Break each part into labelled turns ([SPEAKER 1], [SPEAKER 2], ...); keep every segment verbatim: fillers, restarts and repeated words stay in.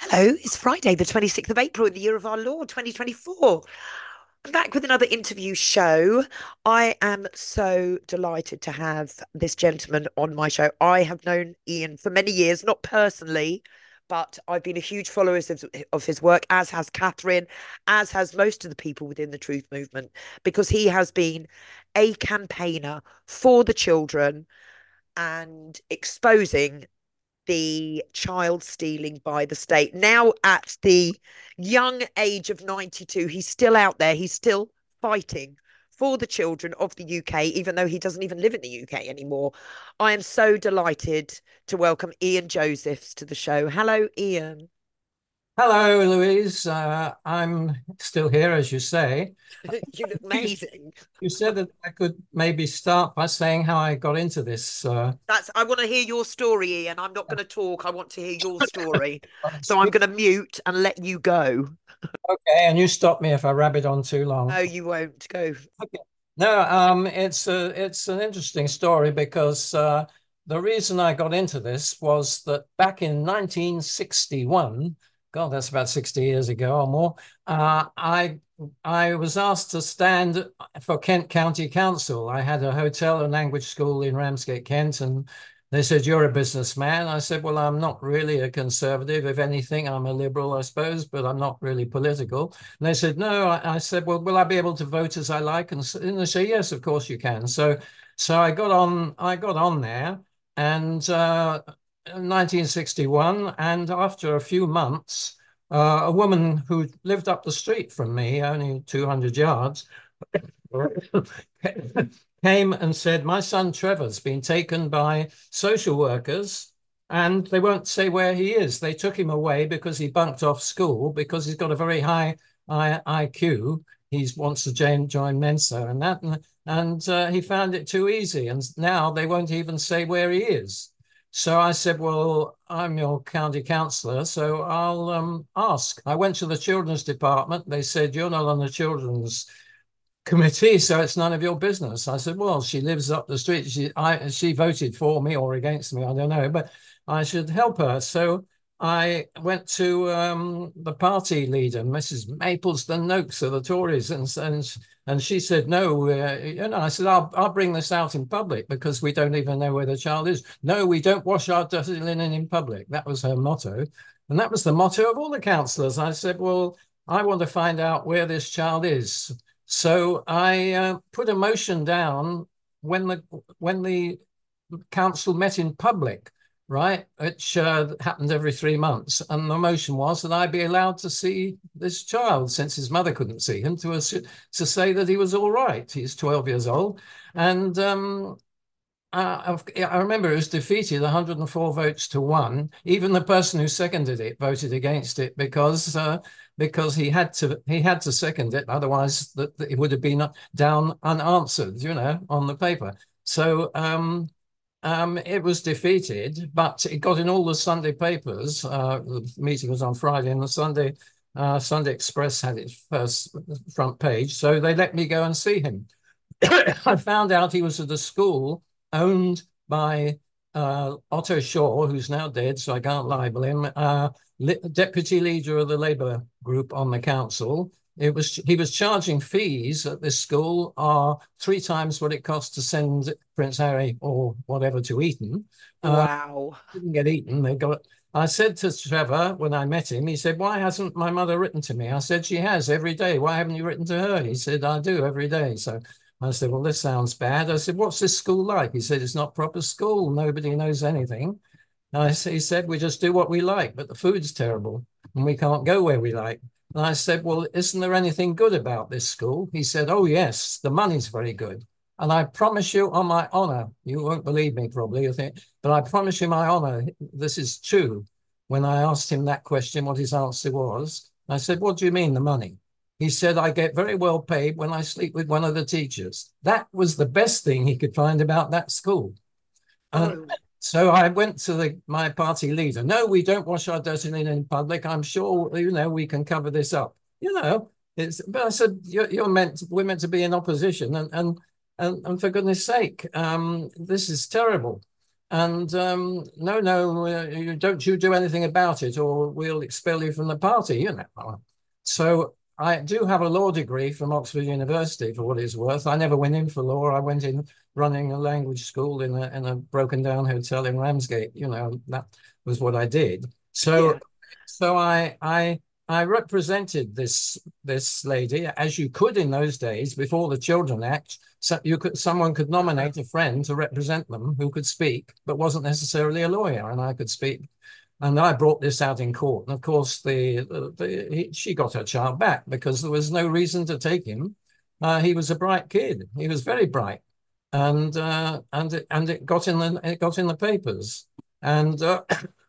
[SPEAKER 1] Hello, it's Friday, the twenty-sixth of April in the year of our Lord, twenty twenty-four. I'm back with another interview show. I am so delighted to have this gentleman on my show. I have known Ian for many years, not personally, but I've been a huge follower of, of his work, as has Catherine, as has most of the people within the truth movement, because he has been a campaigner for the children and exposing the child stealing by the state. Now, at the young age of ninety-two, he's still out there. He's still fighting for the children of the U K, even though he doesn't even live in the U K anymore. I am so delighted to welcome Ian Josephs to the show. Hello, Ian.
[SPEAKER 2] Hello, Louise. Uh, I'm still here, as you say.
[SPEAKER 1] You look
[SPEAKER 2] You,
[SPEAKER 1] amazing.
[SPEAKER 2] you said that I could maybe start by saying how I got into this. Uh,
[SPEAKER 1] That's I want to hear your story, Ian. I'm not going to talk. I want to hear your story. So I'm going to mute and let you go.
[SPEAKER 2] okay, and you stop me if I rabbit on too long.
[SPEAKER 1] No, you won't go.
[SPEAKER 2] Okay. No, um, it's a, it's an interesting story because uh, the reason I got into this was that back in nineteen sixty-one, God, that's about sixty years ago or more, uh, I I was asked to stand for Kent County Council. I had a hotel and language school in Ramsgate, Kent, and they said, "You're a businessman." I said, "Well, I'm not really a conservative. If anything, I'm a liberal, I suppose, but I'm not really political." And they said, "No." I, I said, "Well, will I be able to vote as I like?" And, and they say, "Yes, of course you can." So, so I got on. I got on there, and uh, nineteen sixty-one, and after a few months, uh, a woman who lived up the street from me, only two hundred yards, came and said, "My son Trevor's been taken by social workers." And they won't say where he is. They took him away because he bunked off school because he's got a very high I Q. He wants to join, join Mensa and that. And, and uh, he found it too easy. And now they won't even say where he is. So I said, "Well, I'm your county councillor, so I'll um, ask." I went to the children's department. They said, "You're not on the children's committee, so it's none of your business." I said, "Well, she lives up the street. She I she voted for me or against me, I don't know, but I should help her." So I went to um, the party leader, Missus Mapleston Noakes of the Tories, and and and she said, "No, uh, you know." I said, "I'll I'll bring this out in public because we don't even know where the child is." "No, we don't wash our dirty linen in public." That was her motto, and that was the motto of all the councillors. I said, "Well, I want to find out where this child is." So I uh, put a motion down when the when the council met in public, right, which uh, happened every three months, and the motion was that I be allowed to see this child since his mother couldn't see him, to to say that he was all right. He's twelve years old, and um, uh, I remember it was defeated one hundred four votes to one. Even the person who seconded it voted against it because uh, because he had to he had to second it, otherwise that, that it would have been down unanswered, you know, on the paper. So um, um, it was defeated, but it got in all the Sunday papers. Uh, the meeting was on Friday, and the Sunday uh, Sunday Express had its first front page, so they let me go and see him. I found out he was at a school owned by uh, Otto Shaw, who's now dead, so I can't libel him, uh, deputy leader of the Labour group on the council. It was he was charging fees at this school are uh, three times what it cost to send Prince Harry or whatever to Eton. Uh,
[SPEAKER 1] Wow.
[SPEAKER 2] didn't get Eton. They got. I said to Trevor when I met him, he said, "Why hasn't my mother written to me?" I said, "She has every day. Why haven't you written to her?" He said, "I do every day." So I said, "Well, this sounds bad." I said, "What's this school like?" He said, "It's not proper school. Nobody knows anything." I, he said, "We just do what we like, but the food's terrible and we can't go where we like." And I said, "Well, isn't there anything good about this school?" He said, "Oh, yes, the money's very good. And I promise you on my honor, you won't believe me probably, you think, but I promise you my honor, this is true." When I asked him that question, what his answer was, I said, "What do you mean the money?" He said, "I get very well paid when I sleep with one of the teachers." That was the best thing he could find about that school. And
[SPEAKER 1] Oh,
[SPEAKER 2] so I went to the, my party leader. "No, we don't wash our dirty linen in public. I'm sure, you know, we can cover this up." You know, it's, but I said, you're, you're meant, we're meant to be in opposition. And, and, and, and for goodness sake, um, this is terrible. And um, no, no, uh, you don't you do anything about it, or we'll expel you from the party. You know. So I do have a law degree from Oxford University, for what it's worth. I never went in for law. I went in running a language school in a in a broken down hotel in Ramsgate. You know, that was what I did. So
[SPEAKER 1] Yeah.
[SPEAKER 2] so I I I represented this this lady, as you could in those days before the Children Act. So you could someone could nominate a friend to represent them who could speak, but wasn't necessarily a lawyer, and I could speak. And I brought this out in court, and of course, the, the, the he, she got her child back because there was no reason to take him. Uh, he was a bright kid. He was very bright, and uh, and it, and it got in the it got in the papers, and uh,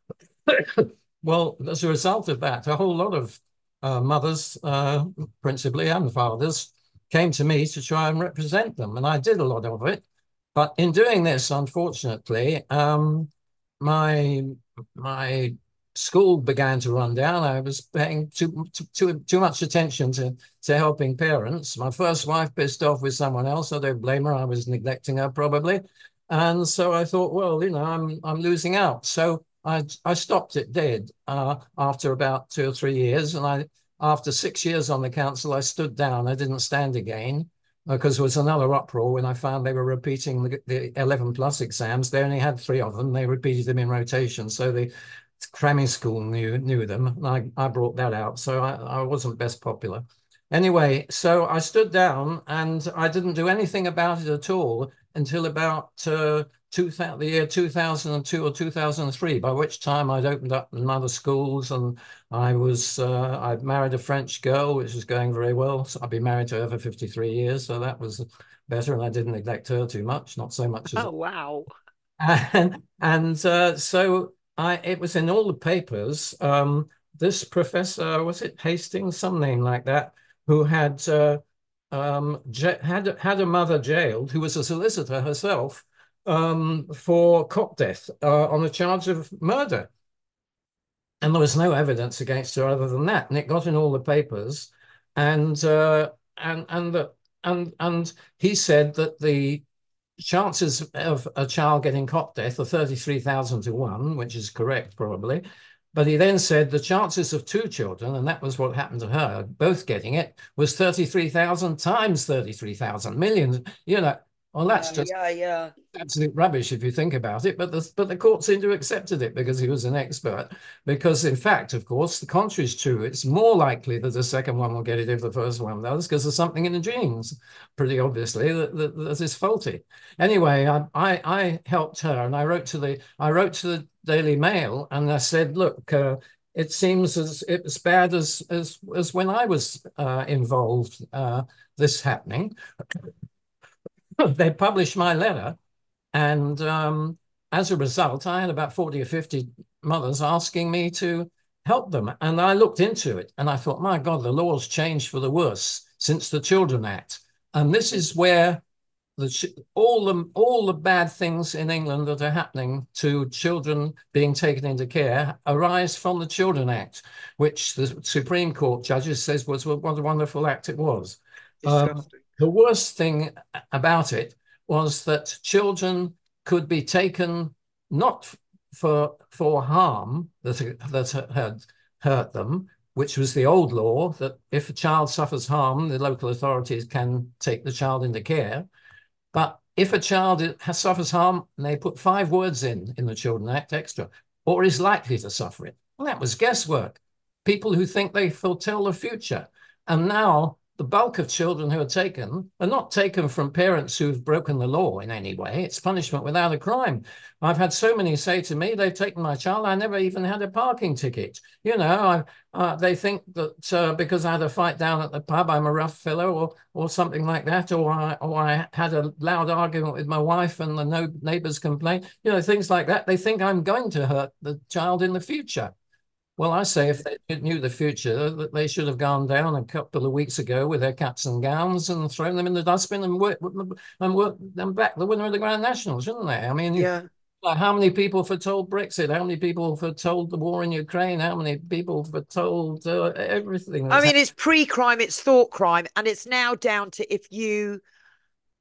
[SPEAKER 2] well, as a result of that, a whole lot of uh, mothers, uh, principally, and fathers came to me to try and represent them. And I did a lot of it. But in doing this, unfortunately, um, my my school began to run down. I was paying too too too much attention to to helping parents. My first wife pissed off with someone else. I don't blame her. I was neglecting her probably, and so I thought, well, you know, I'm I'm losing out. So I I stopped it dead uh, after about two or three years, and I after six years on the council, I stood down. I didn't stand again because there was another uproar when I found they were repeating the, the eleven plus exams. They only had three of them. They repeated them in rotation. So the cramming school knew knew them. And I, I brought that out. So I, I wasn't best popular. Anyway, so I stood down and I didn't do anything about it at all until about uh, two thousand, the year two thousand two or two thousand three, by which time I'd opened up another schools and I was uh, I'd married a French girl, which was going very well. So I'd been married to her for fifty-three years, so that was better, and I didn't neglect her too much, not so much as
[SPEAKER 1] Oh, wow.
[SPEAKER 2] and and uh, so I it was in all the papers. Um, this professor, was it Hastings, some name like that, who had uh, um, had had a mother jailed who was a solicitor herself um, for cot death uh, on a charge of murder. And there was no evidence against her other than that. And it got in all the papers. And uh, and and the, and and he said that the chances of a child getting cot death are thirty-three thousand to one, which is correct, probably. But he then said the chances of two children, and that was what happened to her, both getting it, was thirty-three thousand times thirty-three thousand millions. You know, well, that's
[SPEAKER 1] Wow,
[SPEAKER 2] just
[SPEAKER 1] yeah, yeah.
[SPEAKER 2] absolute rubbish if you think about it, but the, but the court seemed to have accepted it because he was an expert. Because in fact, of course, the contrary is true. It's more likely that the second one will get it if the first one does, because there's something in the genes, pretty obviously, that, that, that is faulty. Anyway, I, I, I helped her, and I wrote to the I wrote to the Daily Mail, and I said, look. Uh, it seems as as bad as as as when I was uh, involved. Uh, this happening. They published my letter, and um, as a result, I had about forty or fifty mothers asking me to help them. And I looked into it and I thought, my God, the law's changed for the worse since the Children Act. And this is where the, all, the, all the bad things in England that are happening to children being taken into care arise from the Children Act, which the Supreme Court judges says was what a wonderful act it was. Um,
[SPEAKER 1] Disgusting.
[SPEAKER 2] the worst thing about it was that children could be taken not for for harm that that had hurt them, which was the old law that if a child suffers harm, the local authorities can take the child into care. But if a child has, suffers harm, and they put five words in in the Children Act extra, or is likely to suffer it, well, that was guesswork. People who think they foretell the future, and now the bulk of children who are taken are not taken from parents who've broken the law in any way. It's punishment without a crime. I've had so many say to me, they've taken my child, I never even had a parking ticket. You know, I, uh, they think that uh, because I had a fight down at the pub, I'm a rough fellow or or something like that, or I, or I had a loud argument with my wife and the no neighbors complained, you know, things like that. They think I'm going to hurt the child in the future. Well, I say if they knew the future, that they should have gone down a couple of weeks ago with their caps and gowns and thrown them in the dustbin and worked and worked them back the winner of the Grand National, shouldn't they? I mean,
[SPEAKER 1] Yeah.
[SPEAKER 2] like how many people foretold Brexit? How many people foretold the war in Ukraine? How many people foretold uh, everything
[SPEAKER 1] I
[SPEAKER 2] that's
[SPEAKER 1] mean,
[SPEAKER 2] happening?
[SPEAKER 1] it's pre-crime, it's thought crime, and it's now down to if you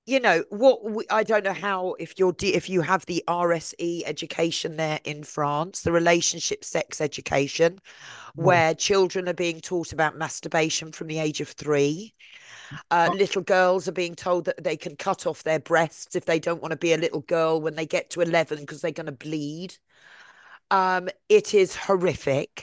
[SPEAKER 1] you know what we, I don't know how if you're if you have the R S E education there in France, the relationship sex education,
[SPEAKER 2] Well,
[SPEAKER 1] where children are being taught about masturbation from the age of three. Uh, little girls are being told that they can cut off their breasts if they don't want to be a little girl when they get to eleven because they're going to bleed. Um, it is horrific.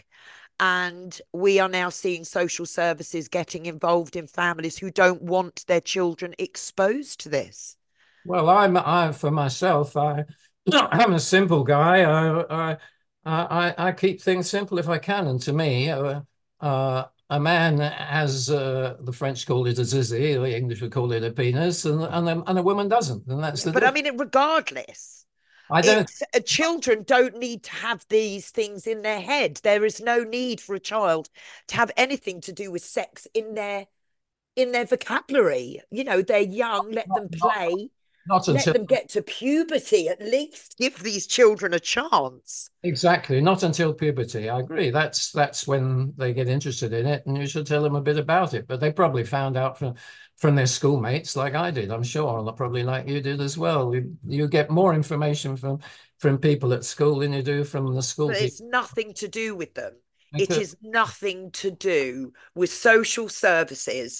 [SPEAKER 1] And we are now seeing social services getting involved in families who don't want their children exposed to this.
[SPEAKER 2] well, I'm I for myself. I I'm a simple guy. I I I, I keep things simple if I can, and to me, uh, uh, a man has uh, the French call it a zizi, the English would call it a penis, and and a, and a woman doesn't, and that's the
[SPEAKER 1] But I
[SPEAKER 2] difference.
[SPEAKER 1] mean, regardless,
[SPEAKER 2] I don't.
[SPEAKER 1] it's uh, children don't need to have these things in their head. There is no need for a child to have anything to do with sex in their in their vocabulary. You know, they're young, let
[SPEAKER 2] Not,
[SPEAKER 1] them
[SPEAKER 2] not,
[SPEAKER 1] play,
[SPEAKER 2] not
[SPEAKER 1] let
[SPEAKER 2] until
[SPEAKER 1] them get to puberty, at least give these children a chance.
[SPEAKER 2] exactly, not until puberty. I agree. That's that's when they get interested in it, and you should tell them a bit about it. But they probably found out from from their schoolmates, like I did. I'm sure, and probably like you did as well. You, you get more information from from people at school than you do from the school
[SPEAKER 1] But
[SPEAKER 2] people.
[SPEAKER 1] it's nothing to do with them. It
[SPEAKER 2] Because,
[SPEAKER 1] is nothing to do with social services,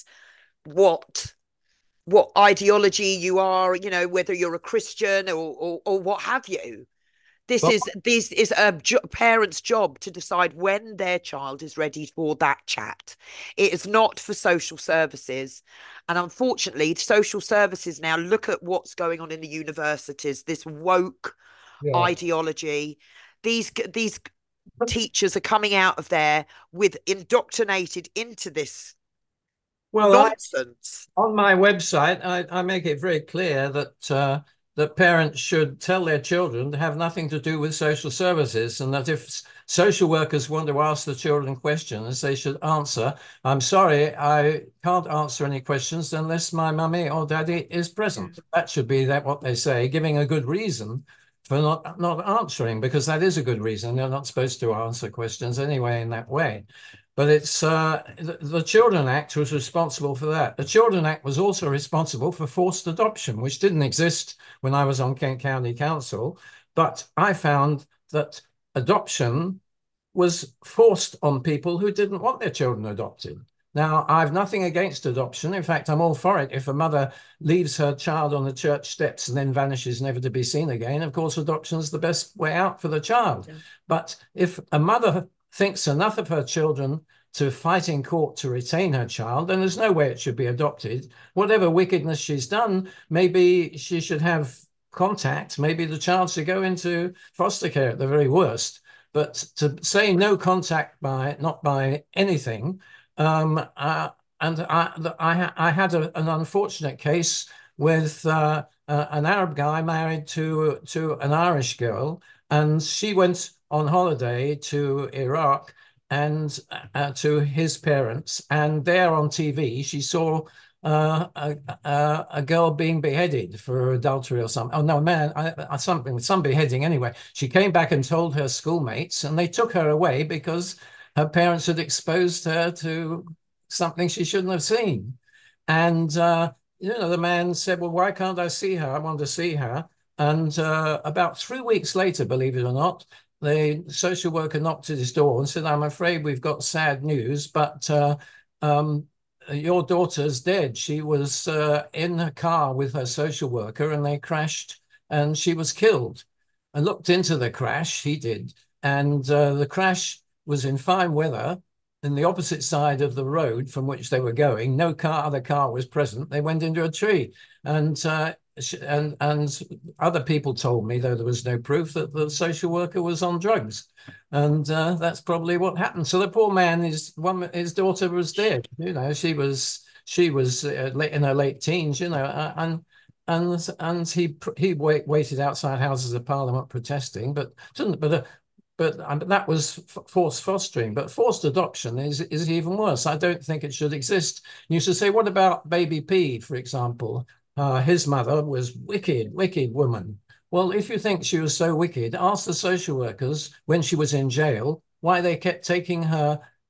[SPEAKER 1] what what ideology you are, you know, whether you're a Christian or or, or what have you. This
[SPEAKER 2] well,
[SPEAKER 1] is this is a jo- parent's job to decide when their child is ready for that chat. It is not for social services. And unfortunately, social services now look at what's going on in the universities, this woke
[SPEAKER 2] yeah.
[SPEAKER 1] ideology. These these teachers are coming out of there with indoctrinated into this
[SPEAKER 2] Well, I
[SPEAKER 1] nonsense.
[SPEAKER 2] on my website, I, I make it very clear that uh, that parents should tell their children to have nothing to do with social services, and that if social workers want to ask the children questions, they should answer, "I'm sorry, I can't answer any questions unless my mummy or daddy is present." That should be that what they say, giving a good reason for not not answering, because that is a good reason. They're not supposed to answer questions anyway in that way. But it's uh, the, the Children Act was responsible for that. The Children Act was also responsible for forced adoption, which didn't exist when I was on Kent County Council. But I found that adoption was forced on people who didn't want their children adopted. Now, I've nothing against adoption. In fact, I'm all for it. If a mother leaves her child on the church steps and then vanishes never to be seen again, of course, adoption is the best way out for the child.
[SPEAKER 1] Yeah.
[SPEAKER 2] But if a mother thinks enough of her children to fight in court to retain her child, then there's no way it should be adopted. Whatever wickedness she's done, maybe she should have contact. Maybe the child should go into foster care at the very worst. But to say no contact by not by anything, um, uh, and I, I, I had a, an unfortunate case with uh, uh, an Arab guy married to to an Irish girl, and she went on holiday to Iraq and uh, to his parents, and there on T V she saw uh, a, a, a girl being beheaded for adultery or something. Oh no, man, I, I, something some beheading anyway. She came back and told her schoolmates, and they took her away because her parents had exposed her to something she shouldn't have seen. And uh, you know, the man said, "Well, why can't I see her? I want to see her." And uh, about three weeks later, believe it or not, the social worker knocked at his door and said, "I'm afraid we've got sad news, but uh, um, your daughter's dead. She was uh, in a car with her social worker and they crashed and she was killed." I looked into the crash, he did, and uh, the crash was in fine weather in the opposite side of the road from which they were going. No car, other car was present. They went into a tree, and uh, and and other people told me, though there was no proof, that the social worker was on drugs, and uh, that's probably what happened. So the poor man, his one, his daughter was dead. You know, she was she was uh, in her late teens. You know, uh, and. And and he he wait, waited outside Houses of Parliament protesting, but didn't. But uh, but um, that was forced fostering. But forced adoption is is even worse. I don't think it should exist. You should say, what about baby P, for example? Uh, his mother was wicked, wicked woman. Well, if you think she was so wicked, ask the social workers when she was in jail why they kept taking her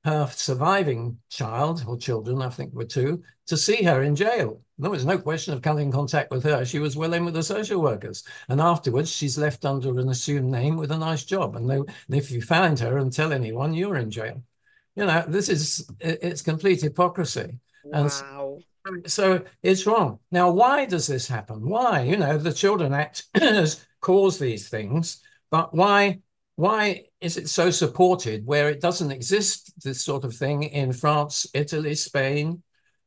[SPEAKER 2] her surviving child or children, I think were two, to see her in jail. There was no question of coming in contact with her. She was well in with the social workers. And afterwards, she's left under an assumed name with a nice job. And, they, and if you find her and tell anyone, you're in jail. You know, this is, it's complete hypocrisy.
[SPEAKER 1] Wow.
[SPEAKER 2] And so it's wrong. Now, why does this happen? Why? You know, the Children Act has caused these things, but why why is it so supported where it doesn't exist, this sort of thing, in France, Italy, Spain?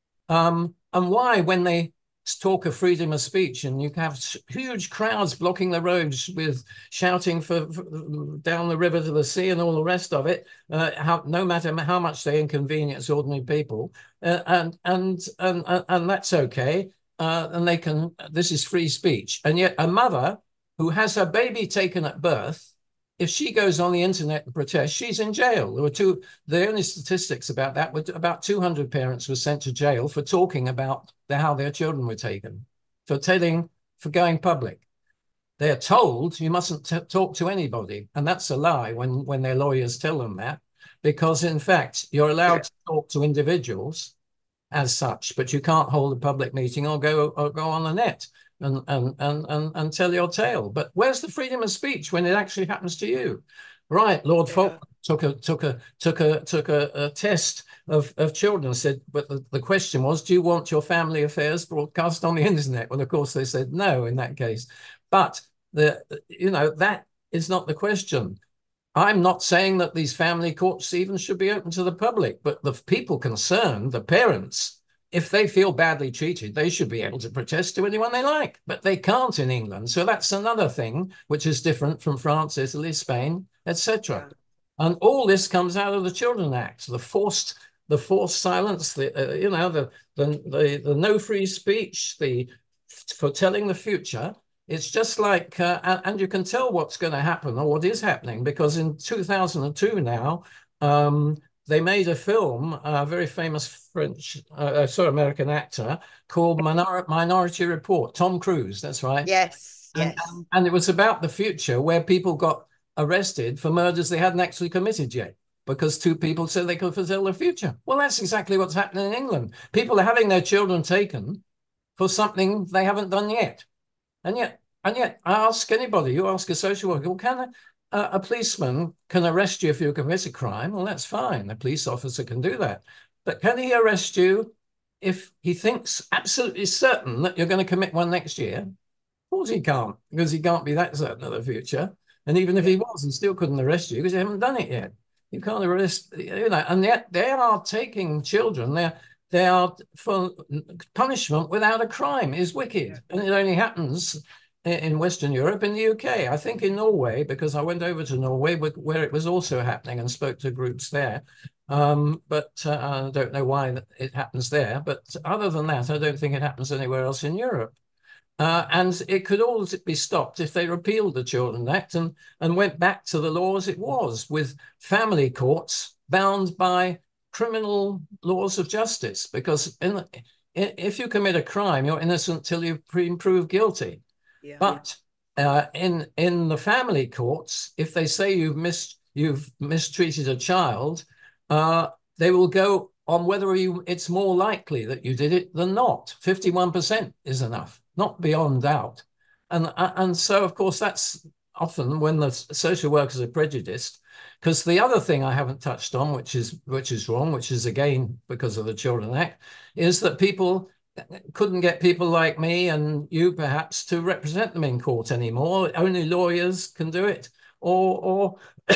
[SPEAKER 2] Um, and why, when they talk of freedom of speech and you have huge crowds blocking the roads with shouting for, for down the river to the sea and all the rest of it, uh, how, no matter how much they inconvenience ordinary people, uh, and, and, and, and that's okay, uh, and they can, this is free speech. And yet a mother who has her baby taken at birth, if she goes on the internet and protests, she's in jail. There were two, the only statistics about that were about two hundred parents were sent to jail for talking about the, how their children were taken, for telling, for going public. They're told you mustn't talk to anybody. And that's a lie when, when their lawyers tell them that, because in fact, you're allowed to talk to individuals as such, but you can't hold a public meeting or go, or go on the net. And, and, and, and, and tell your tale. But where's the freedom of speech when it actually happens to you? Right, Lord yeah. Falkland took a took a took a took a, a test of, of children and said, but the, the question was, do you want your family affairs broadcast on the internet? Well, of course they said no in that case. But the you know, that is not the question. I'm not saying that these family courts even should be open to the public, but the people concerned, the parents, if they feel badly treated, they should be able to protest to anyone they like, but they can't in England. So that's another thing which is different from France, Italy, Spain, et cetera. Yeah. And all this comes out of the Children Act, the forced, the forced silence, the uh, you know, the, the the the no free speech, the foretelling the future. It's just like, uh, and, and you can tell what's going to happen or what is happening, because in two thousand two now. Um, They made a film, a very famous French, uh, sorry, American actor called Minor Minority Report. Tom Cruise, that's right.
[SPEAKER 1] Yes,
[SPEAKER 2] and,
[SPEAKER 1] yes.
[SPEAKER 2] And, and it was about the future where people got arrested for murders they hadn't actually committed yet because two people said they could foretell the future. Well, that's exactly what's happening in England. People are having their children taken for something they haven't done yet. And yet, and yet, I ask anybody, you ask a social worker, well, can I, Uh, a policeman can arrest you if you commit a crime. Well, that's fine. A police officer can do that. But can he arrest you if he thinks absolutely certain that you're going to commit one next year? Of course he can't, because he can't be that certain of the future. And even if he was, he still couldn't arrest you because you haven't done it yet. You can't arrest, you know, and yet they are taking children. They're, they are for punishment without a crime is wicked. Yeah. And it only happens in Western Europe, in the U K, I think in Norway, because I went over to Norway where it was also happening and spoke to groups there. Um, but uh, I don't know why it happens there. But other than that, I don't think it happens anywhere else in Europe. Uh, and it could all be stopped if they repealed the Children Act and, and went back to the law as it was, with family courts bound by criminal laws of justice. Because in, if you commit a crime, you're innocent till you prove guilty. Yeah. But uh, in in the family courts, if they say you've mis you've mistreated a child, uh, they will go on whether you it's more likely that you did it than not. fifty-one percent is enough, not beyond doubt. And and so of course that's often when the social workers are prejudiced, because the other thing I haven't touched on, which is which is wrong, which is again because of the Children Act, is that people couldn't get people like me and you perhaps to represent them in court anymore. Only lawyers can do it, or or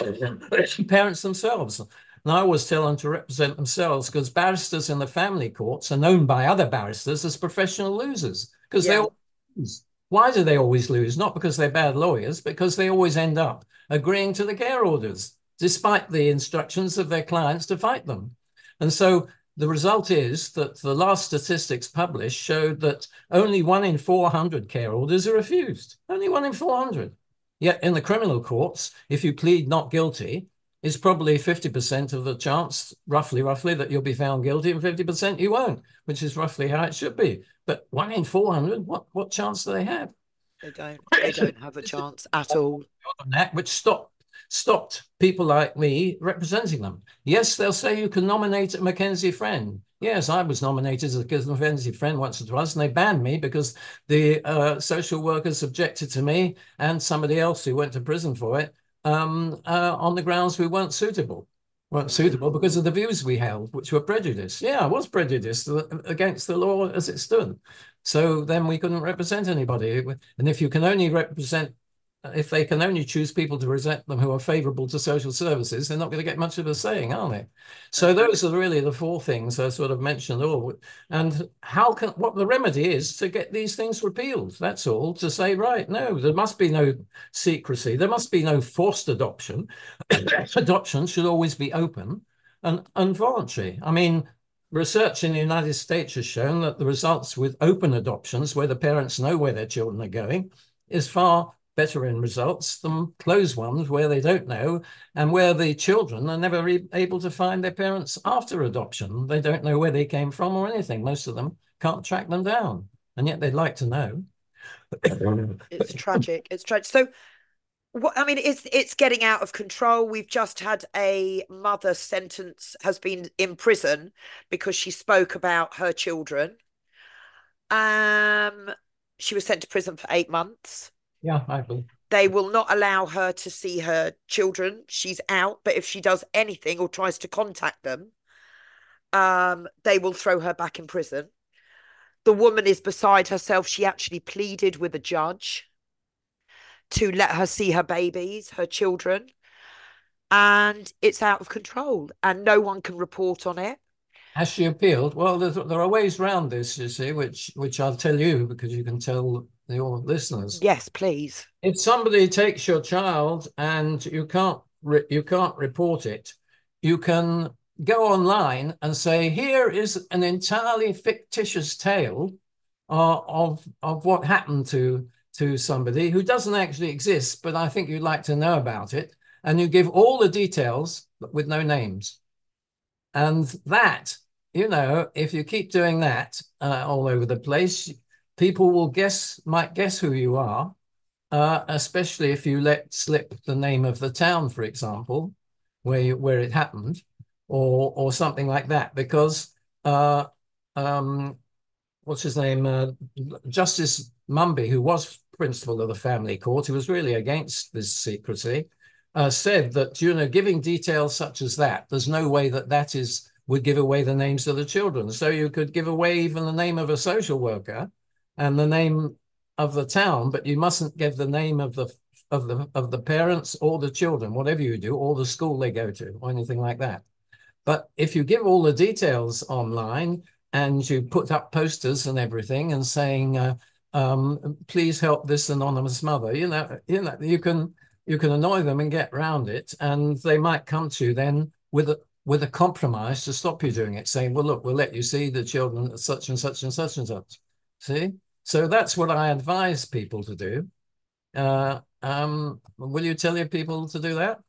[SPEAKER 2] parents themselves. And I always tell them to represent themselves, because barristers in the family courts are known by other barristers as professional losers, because yeah. they all lose. Why do they always lose? Not because they're bad lawyers, because they always end up agreeing to the care orders, despite the instructions of their clients to fight them. And so the result is that the last statistics published showed that only one in four hundred care orders are refused. Only one in four hundred. Yet in the criminal courts, if you plead not guilty, it's probably fifty percent of the chance, roughly, roughly, that you'll be found guilty, and fifty percent you won't, which is roughly how it should be. But one in four hundred, what, what chance do they have?
[SPEAKER 1] They don't. They don't have a chance at all.
[SPEAKER 2] That, which stop, stopped people like me representing them. Yes, they'll say you can nominate a Mackenzie friend. Yes, I was nominated as a Mackenzie friend once or twice, and they banned me because the uh, social workers objected to me and somebody else who went to prison for it um, uh, on the grounds we weren't suitable. Weren't suitable because of the views we held, which were prejudiced. Yeah, I was prejudiced against the law as it stood. So then we couldn't represent anybody. And if you can only represent if they can only choose people to present them who are favourable to social services, they're not going to get much of a saying, are they? So those are really the four things I sort of mentioned. Oh, and how can what the remedy is to get these things repealed? That's all. To say, right, no, there must be no secrecy. There must be no forced adoption. Adoption should always be open and, and voluntary. I mean, research in the United States has shown that the results with open adoptions, where the parents know where their children are going, is far better in results than closed ones where they don't know and where the children are never able to find their parents after adoption. They don't know where they came from or anything. Most of them can't track them down, and yet they'd like to know.
[SPEAKER 1] It's tragic. It's tragic. So, what I mean, it's it's getting out of control. We've just had a mother sentence has been in prison because she spoke about her children. Um, she was sent to prison for eight months.
[SPEAKER 2] Yeah, I believe.
[SPEAKER 1] They will not allow her to see her children. She's out, but if she does anything or tries to contact them, um, they will throw her back in prison. The woman is beside herself. She actually pleaded with a judge to let her see her babies, her children, and it's out of control and no one can report on it.
[SPEAKER 2] Has she appealed? Well, there are ways around this, you see, which which I'll tell you because you can tell your listeners.
[SPEAKER 1] Yes, please.
[SPEAKER 2] If somebody takes your child and you can't you can't report it, you can go online and say, here is an entirely fictitious tale uh, of of what happened to to somebody who doesn't actually exist, but I think you'd like to know about it, and you give all the details but with no names. And that, you know, if you keep doing that uh, all over the place, people will guess, might guess who you are, uh, especially if you let slip the name of the town, for example, where you, where it happened, or or something like that, because uh, um, what's his name, uh, Justice Mumby, who was principal of the family court, who was really against this secrecy, uh, said that, you know, giving details such as that, there's no way that that is would give away the names of the children. So you could give away even the name of a social worker and the name of the town, but you mustn't give the name of the of the of the parents or the children, whatever you do, or the school they go to, or anything like that. But if you give all the details online and you put up posters and everything and saying, uh, um, please help this anonymous mother, you know, you know, you can you can annoy them and get around it, and they might come to you then with a with a compromise to stop you doing it, saying, well, look, we'll let you see the children such and such and such and such. See? So that's what I advise people to do. Uh, um, will you tell your people to do that?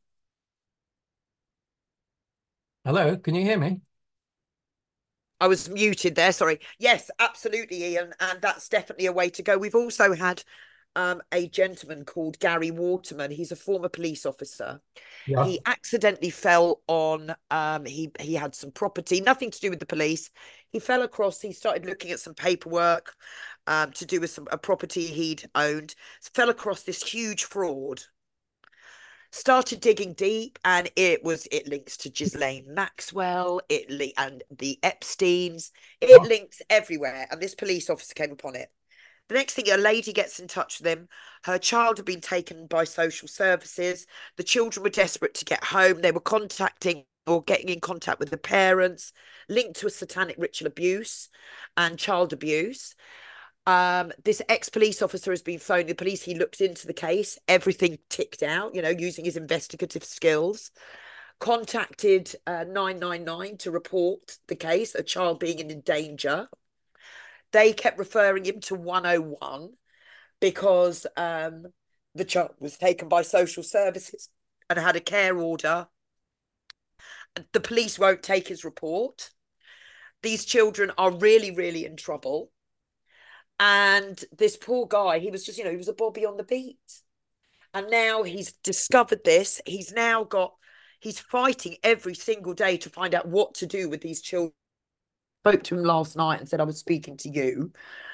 [SPEAKER 2] Hello, can you hear me?
[SPEAKER 1] I was muted there, sorry. Yes, absolutely, Ian. And that's definitely a way to go. We've also had um, a gentleman called Gary Waterman. He's a former police officer.
[SPEAKER 2] Yeah.
[SPEAKER 1] He accidentally fell on, um, he, he had some property, nothing to do with the police. He fell across, he started looking at some paperwork um, to do with some a property he'd owned, fell across this huge fraud. Started digging deep, and it was it links to Ghislaine Maxwell, it li- and the Epsteins. It links everywhere, and this police officer came upon it. The next thing, a lady gets in touch with him. Her child had been taken by social services. The children were desperate to get home. They were contacting or getting in contact with the parents, linked to a satanic ritual abuse and child abuse. Um, this ex-police officer has been phoning the police. He looked into the case, everything ticked out, you know, using his investigative skills. Contacted uh, nine nine nine to report the case, a child being in danger. They kept referring him to one oh one because um, the child was taken by social services and had a care order. The police won't take his report. These children are really, really in trouble. And this poor guy, he was just, you know, he was a bobby on the beat. And now he's discovered this. He's now got, he's fighting every single day to find out what to do with these children. Spoke to him last night and said I was speaking to you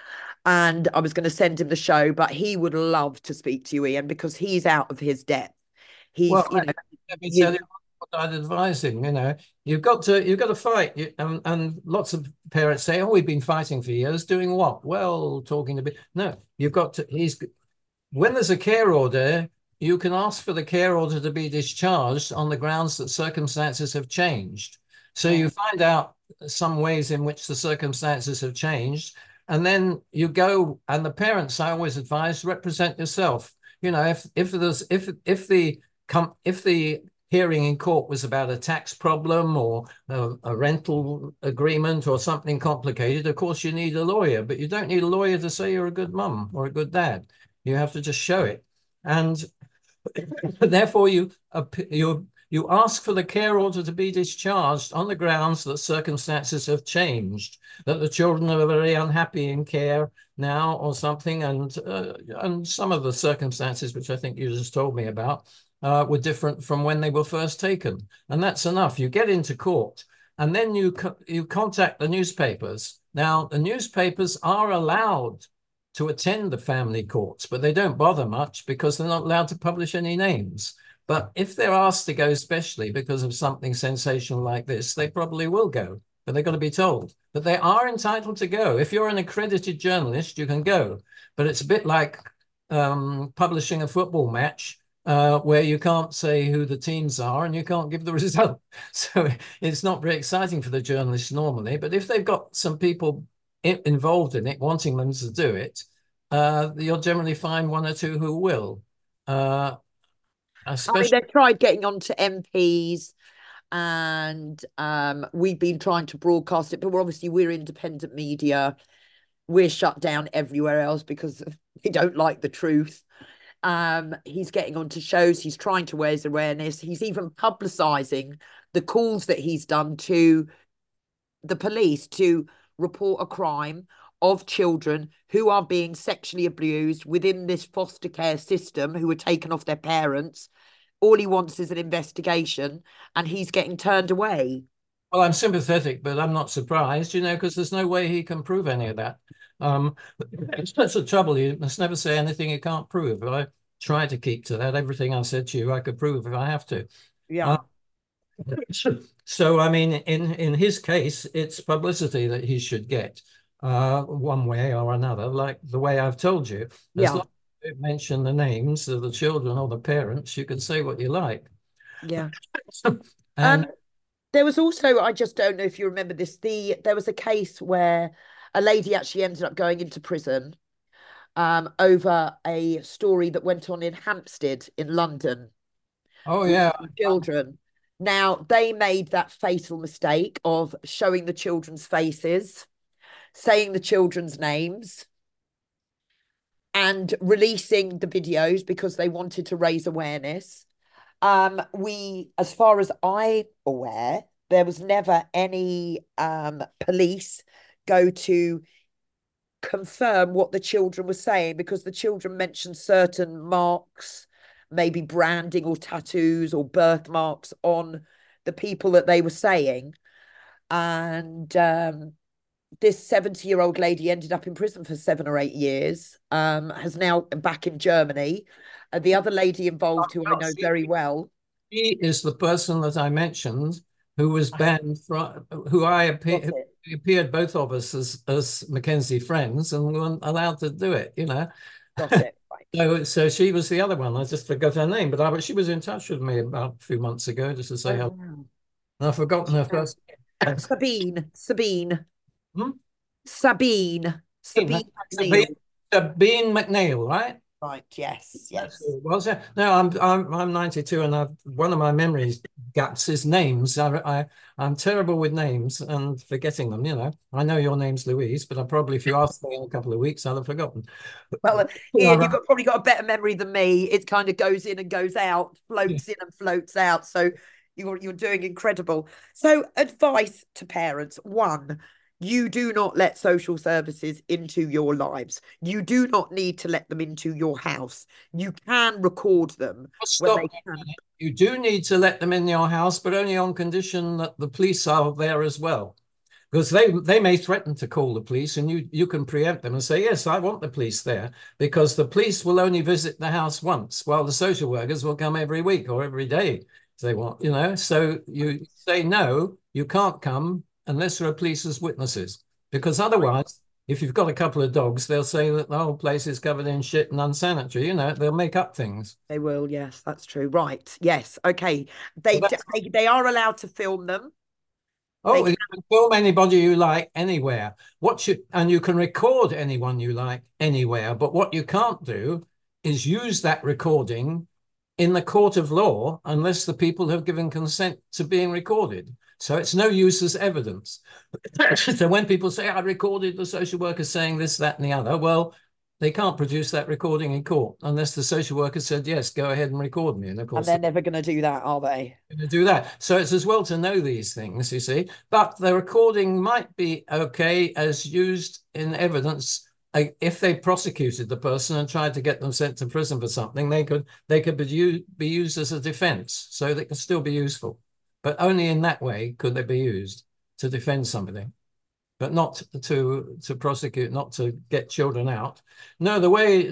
[SPEAKER 1] and I was going to send him the show, but he would love to speak to you, Ian, because he's out of his depth.
[SPEAKER 2] Well,
[SPEAKER 1] He's, you know,
[SPEAKER 2] let me tell
[SPEAKER 1] you,
[SPEAKER 2] you what I'd advise him. You know, you've got to you've got to fight. You, and, and lots of parents say, "Oh, we've been fighting for years. Doing what? Well, talking a bit." No, you've got to. He's when there's a care order, you can ask for the care order to be discharged on the grounds that circumstances have changed. So
[SPEAKER 1] yeah,
[SPEAKER 2] you find out some ways in which the circumstances have changed, and then you go. And the parents, I always advise, represent yourself. You know, if if there's if if the come if the hearing in court was about a tax problem or a, a rental agreement or something complicated, of course you need a lawyer, but you don't need a lawyer to say you're a good mum or a good dad. You have to just show it. And therefore you you you ask for the care order to be discharged on the grounds that circumstances have changed, that the children are very unhappy in care now or something, and uh, and some of the circumstances, which I think you just told me about, uh, were different from when they were first taken. And that's enough. You get into court and then you, co you contact the newspapers. Now, the newspapers are allowed to attend the family courts, but they don't bother much because they're not allowed to publish any names. But if they're asked to go, especially because of something sensational like this, they probably will go, but they've got to be told. But they are entitled to go. If you're an accredited journalist, you can go. But it's a bit like um, publishing a football match uh, where you can't say who the teams are and you can't give the result. So it's not very exciting for the journalists normally. But if they've got some people involved in it, wanting them to do it, uh, you'll generally find one or two who will. Uh,
[SPEAKER 1] I mean,
[SPEAKER 2] especially,
[SPEAKER 1] they've tried getting on to M Ps and um, we've been trying to broadcast it, but we're obviously we're independent media. We're shut down everywhere else because they don't like the truth. Um, he's getting onto shows. He's trying to raise awareness. He's even publicising the calls that he's done to the police to report a crime of children who are being sexually abused within this foster care system, who were taken off their parents. All he wants is an investigation, and he's getting turned away.
[SPEAKER 2] well, I'm sympathetic, but I'm not surprised, you know, because there's no way he can prove any of that. Um, that's the trouble. You must never say anything you can't prove. But I try to keep to that. Everything I said to you, I could prove if I have to. Uh,
[SPEAKER 1] Yeah.
[SPEAKER 2] so, I mean, in in his case, it's publicity that he should get, uh, one way or another, like the way I've told you. As
[SPEAKER 1] Yeah.
[SPEAKER 2] long as you mention the names of the children or the parents, you can say what you like.
[SPEAKER 1] Yeah.
[SPEAKER 2] And
[SPEAKER 1] Um, there was also, I just don't know if you remember this, the there was a case where a lady actually ended up going into prison um, over a story that went on in Hampstead in London
[SPEAKER 2] oh
[SPEAKER 1] with
[SPEAKER 2] yeah,
[SPEAKER 1] children. Now, they made that fatal mistake of showing the children's faces, saying the children's names, and releasing the videos because they wanted to raise awareness. Um, we, as far as I'm aware, there was never any um, police go to confirm what the children were saying because the children mentioned certain marks, maybe branding or tattoos or birthmarks on the people that they were saying. And um, this seventy year old lady ended up in prison for seven or eight years, um, has now back in Germany. Uh, the other lady involved, who I
[SPEAKER 2] well,
[SPEAKER 1] know
[SPEAKER 2] she,
[SPEAKER 1] very well,
[SPEAKER 2] she is the person that I mentioned who was banned from, who I
[SPEAKER 1] got
[SPEAKER 2] appear,
[SPEAKER 1] it,
[SPEAKER 2] appeared both of us as as Mackenzie friends and weren't allowed to do it, you know.
[SPEAKER 1] got it. Right.
[SPEAKER 2] So, so she was the other one. I just forgot her name, but I, she was in touch with me about a few months ago just to say
[SPEAKER 1] Oh,
[SPEAKER 2] hello.
[SPEAKER 1] wow.
[SPEAKER 2] And I've forgotten her
[SPEAKER 1] Yeah.
[SPEAKER 2] first name.
[SPEAKER 1] Sabine, Sabine,
[SPEAKER 2] Hmm?
[SPEAKER 1] Sabine,
[SPEAKER 2] Sabine,
[SPEAKER 1] Sabine McNeil.
[SPEAKER 2] Sabine McNeil, right?
[SPEAKER 1] Right. Yes.
[SPEAKER 2] That's
[SPEAKER 1] Yes.
[SPEAKER 2] who it was. Yeah. No, I'm I'm I'm ninety-two, and I've, one of my memories gaps is names. I, I I'm terrible with names and forgetting them. You know, I know your name's Louise, but I probably, if you asked me in a couple of weeks, I'll have forgotten.
[SPEAKER 1] Well,
[SPEAKER 2] Yeah,
[SPEAKER 1] Ian, you've got probably got a better memory than me. It kind of goes in and goes out, floats in and floats out. So you're you're doing incredible. So advice to parents: one, You do not let social services into your lives. You do not need to let them into your house. You can record them when
[SPEAKER 2] Stop.
[SPEAKER 1] they can.
[SPEAKER 2] You do need to let them in your house, but only on condition that the police are there as well. Because they they may threaten to call the police, and you you can preempt them and say, yes, I want the police there, because the police will only visit the house once, while the social workers will come every week or every day if they want, you know. So you say, no, you can't come unless there are police as witnesses, because otherwise, if you've got a couple of dogs, they'll say that the whole place is covered in shit and unsanitary. You know, they'll make up things.
[SPEAKER 1] They will, yes, that's true. Right. Yes. Okay. They
[SPEAKER 2] But
[SPEAKER 1] d-
[SPEAKER 2] that's
[SPEAKER 1] they, they are allowed to film them. They
[SPEAKER 2] Oh, you can film anybody you like anywhere. What you and you can record anyone you like anywhere. But what you can't do is use that recording in the court of law unless the people have given consent to being recorded. So it's no use as evidence. So when people say, I recorded the social worker saying this, that, and the other, well, they can't produce that recording in court unless the social worker said, yes, go ahead and record me. And of
[SPEAKER 1] and
[SPEAKER 2] course,
[SPEAKER 1] they're never going to do that, are they?
[SPEAKER 2] to do that. So it's as well to know these things, you see. But the recording might be okay as used in evidence. If they prosecuted the person and tried to get them sent to prison for something, they could they could be, be used as a defense. So they can still be useful. But only in that way could they be used to defend somebody, but not to to prosecute, not to get children out. No, the way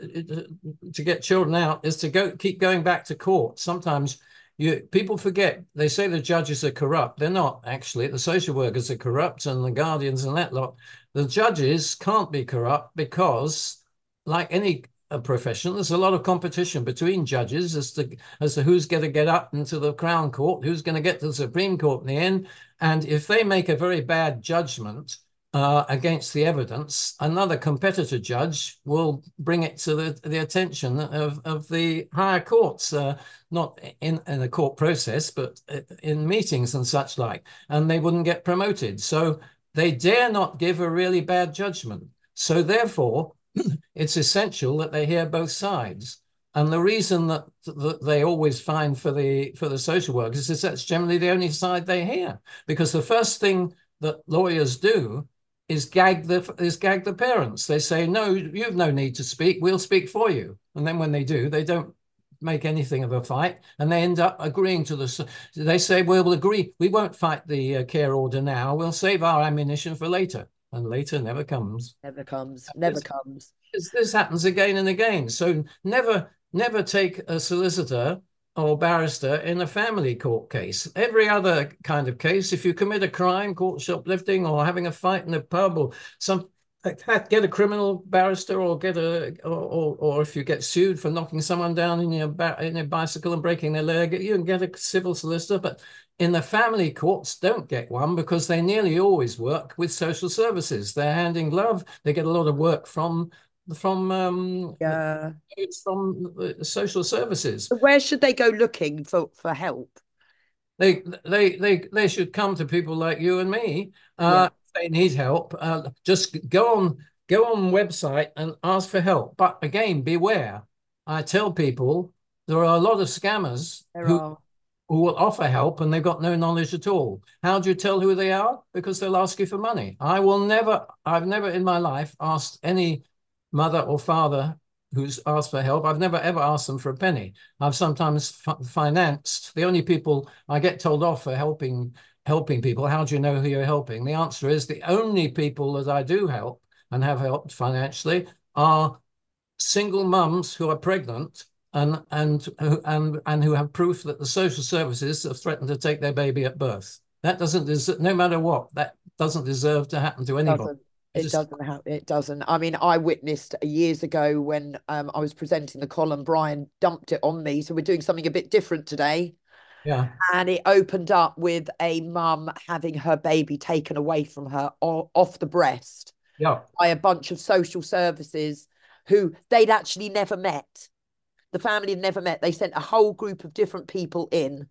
[SPEAKER 2] to get children out is to go keep going back to court. Sometimes you people forget, they say the judges are corrupt. They're not actually. The social workers are corrupt and the guardians and that lot. The judges can't be corrupt because, like any a profession, there's a lot of competition between judges as to as to who's going to get up into the Crown Court, who's going to get to the Supreme Court in the end. And if they make a very bad judgment uh, against the evidence, another competitor judge will bring it to the, the attention of, of the higher courts, uh, not in, in a court process, but in meetings and such like, and they wouldn't get promoted. So they dare not give a really bad judgment. So therefore, it's essential that they hear both sides. And the reason that, that they always find for the for the social workers is that's generally the only side they hear. Because the first thing that lawyers do is gag the is gag the parents. They say, no, you've no need to speak, we'll speak for you. And then when they do, they don't make anything of a fight, and they end up agreeing to the they say, well, we'll agree, we won't fight the uh, care order now, we'll save our ammunition for later. And later never comes.
[SPEAKER 1] Never comes. Never
[SPEAKER 2] This,
[SPEAKER 1] comes.
[SPEAKER 2] this happens again and again. So never never take a solicitor or barrister in a family court case. Every other kind of case, if you commit a crime, caught shoplifting or having a fight in a pub or some, get a criminal barrister, or get a or, or, or if you get sued for knocking someone down in your in your bicycle and breaking their leg, you can get a civil solicitor. But in the family courts, don't get one, because they nearly always work with social services. They're hand in glove. They get a lot of work from from um,
[SPEAKER 1] Yeah.
[SPEAKER 2] it's from uh, social services.
[SPEAKER 1] Where should they go looking for, for help?
[SPEAKER 2] They they they they should come to people like you and me.
[SPEAKER 1] Yeah.
[SPEAKER 2] Uh, if they need help, uh, just go on go on website and ask for help. But again, beware. I tell people there are a lot of scammers
[SPEAKER 1] There
[SPEAKER 2] who
[SPEAKER 1] are.
[SPEAKER 2] who will offer help and they've got no knowledge at all. How do you tell who they are? Because they'll ask you for money. I will never, I've never in my life asked any mother or father who's asked for help. I've never ever asked them for a penny. I've sometimes financed. The only people I get told off for helping helping people, how do you know who you're helping? The answer is the only people that I do help and have helped financially are single mums who are pregnant and and and and who have proof that the social services have threatened to take their baby at birth. That doesn't deserve, no matter what, that doesn't deserve to happen to anybody.
[SPEAKER 1] Doesn't.
[SPEAKER 2] It
[SPEAKER 1] It
[SPEAKER 2] just,
[SPEAKER 1] doesn't have it doesn't. I mean, I witnessed years ago when um, I was presenting the column, Brian dumped it on me. So we're doing something a bit different today.
[SPEAKER 2] yeah,
[SPEAKER 1] And it opened up with a mum having her baby taken away from her off the breast
[SPEAKER 2] yeah,
[SPEAKER 1] by a bunch of social services who they'd actually never met. The family had never met. They sent a whole group of different people in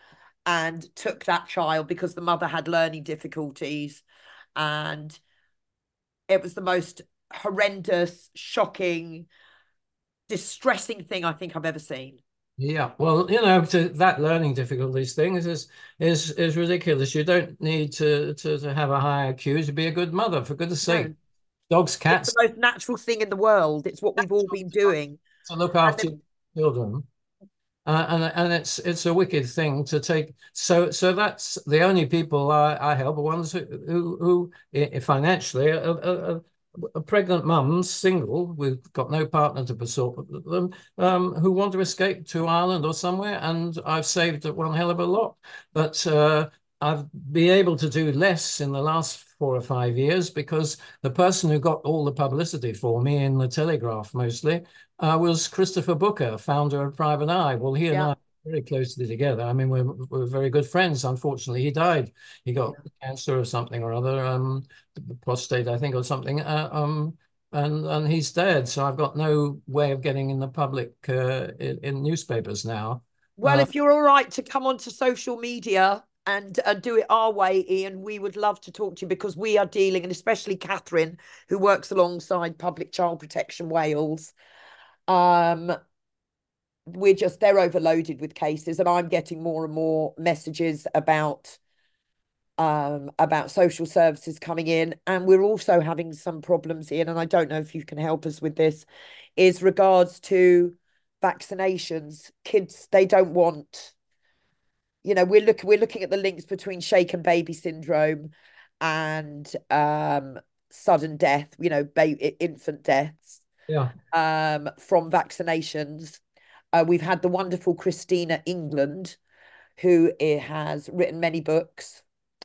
[SPEAKER 1] and took that child because the mother had learning difficulties. And it was the most horrendous, shocking, distressing thing I think I've ever seen.
[SPEAKER 2] Yeah, well, you know, to, that learning difficulties thing is is is is ridiculous. You don't need to, to to have a high I Q to be a good mother, for goodness sake.
[SPEAKER 1] No,
[SPEAKER 2] Dogs,
[SPEAKER 1] it's the
[SPEAKER 2] cats,
[SPEAKER 1] most natural thing in the world. It's what we've all been doing.
[SPEAKER 2] to look
[SPEAKER 1] And
[SPEAKER 2] after
[SPEAKER 1] then,
[SPEAKER 2] children. Uh, and and it's it's a wicked thing to take. So so that's the only people I, I help are ones who who, who financially are, are, are, are pregnant mums, single, with got no partner to consort them, um, who want to escape to Ireland or somewhere. And I've saved one hell of a lot, but uh, I've been able to do less in the last four or five years because the person who got all the publicity for me in the Telegraph mostly uh, was Christopher Booker, founder of Private Eye. Well, he and I
[SPEAKER 1] yeah,
[SPEAKER 2] are very closely together. I mean, we're, we're very good friends. Unfortunately, he died. He got
[SPEAKER 1] yeah.
[SPEAKER 2] cancer of something or other, um, prostate, I think, or something. Uh, um, and and he's dead. So I've got no way of getting in the public uh, in, in newspapers now.
[SPEAKER 1] Well,
[SPEAKER 2] Uh,
[SPEAKER 1] if you're all right to come onto social media and uh, do it our way, Ian, we would love to talk to you because we are dealing, and especially Catherine, who works alongside Public Child Protection Wales. Um, we're just they're overloaded with cases, and I'm getting more and more messages about um about social services coming in, and we're also having some problems, Ian, and I don't know if you can help us with this, is regards to vaccinations. Kids, they don't want, you know, we're looking we're looking at the links between shaken baby syndrome and um sudden death, you know, baby infant deaths
[SPEAKER 2] yeah.
[SPEAKER 1] um from vaccinations. Uh, we've had the wonderful Christina England, who has written many books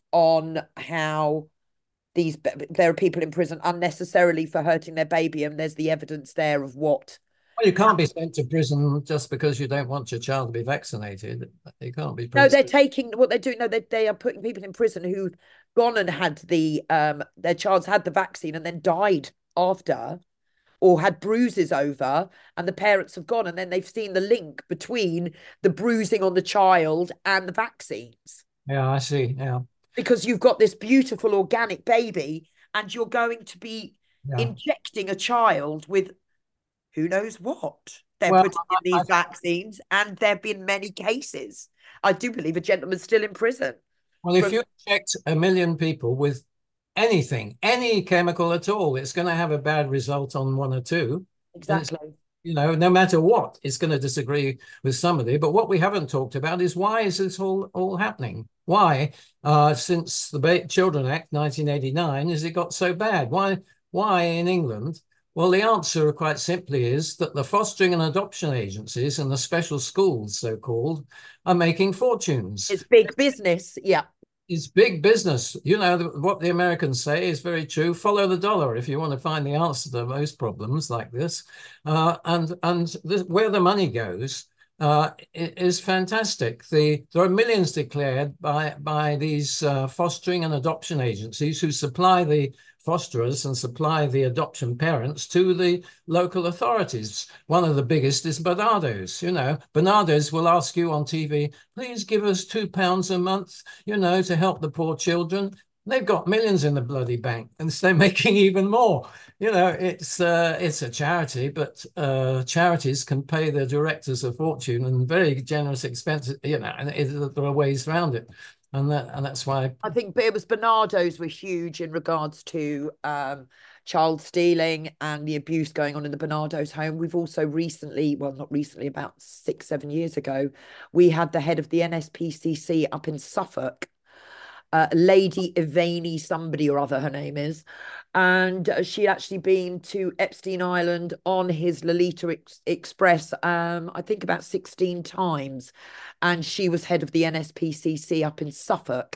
[SPEAKER 1] on how these there are people in prison unnecessarily for hurting their baby, and there's the evidence there of what.
[SPEAKER 2] Well, you can't be sent to prison just because you don't want your child to be vaccinated. You can't be
[SPEAKER 1] No,
[SPEAKER 2] prison.
[SPEAKER 1] they're taking what they're doing. No, they they are putting people in prison who've gone and had the um their child's had the vaccine and then died after, or had bruises over, and the parents have gone and then they've seen the link between the bruising on the child and the vaccines,
[SPEAKER 2] Yeah, I see. Yeah,
[SPEAKER 1] because you've got this beautiful organic baby and you're going to be
[SPEAKER 2] yeah.
[SPEAKER 1] injecting a child with who knows what they're
[SPEAKER 2] Well,
[SPEAKER 1] putting in
[SPEAKER 2] I,
[SPEAKER 1] these vaccines. And there have been many cases. I do believe a gentleman's still in prison
[SPEAKER 2] well, if
[SPEAKER 1] from.
[SPEAKER 2] you inject a million people with anything, any chemical at all, it's going to have a bad result on one or two. And it's,
[SPEAKER 1] Exactly.
[SPEAKER 2] you know, no matter what, it's going to disagree with somebody. But what we haven't talked about is why is this all, all happening? Why, uh, since the ba Children Act nineteen eighty-nine, has it got so bad? Why, why in England? Well, the answer quite simply is that the fostering and adoption agencies and the special schools, so-called, are making fortunes.
[SPEAKER 1] It's big business. Yeah.
[SPEAKER 2] It's big business. You know, what the Americans say is very true. Follow the dollar if you want to find the answer to most problems like this. Uh, and and this, where the money goes uh, is fantastic. The, there are millions declared by, by these uh, fostering and adoption agencies who supply the fosterers and supply the adoption parents to the local authorities. One of the biggest is Barnardo's. You know, Barnardo's will ask you on T V, please give us two pounds a month, you know, to help the poor children. They've got millions in the bloody bank, and they're making even more. You know, it's uh, it's a charity, but uh, charities can pay their directors a fortune and very generous expenses. You know, and it, there are ways around it, and that and that's why.
[SPEAKER 1] I think it was Bernardo's were huge in regards to um, child stealing and the abuse going on in the Bernardo's home. We've also recently, well, not recently, about six, seven years ago, we had the head of the N S P C C up in Suffolk, uh, Lady Evany, somebody or other, her name is. And uh, she'd actually been to Epstein Island on his Lolita Ex Express, um, I think about sixteen times. And she was head of the N S P C C up in Suffolk.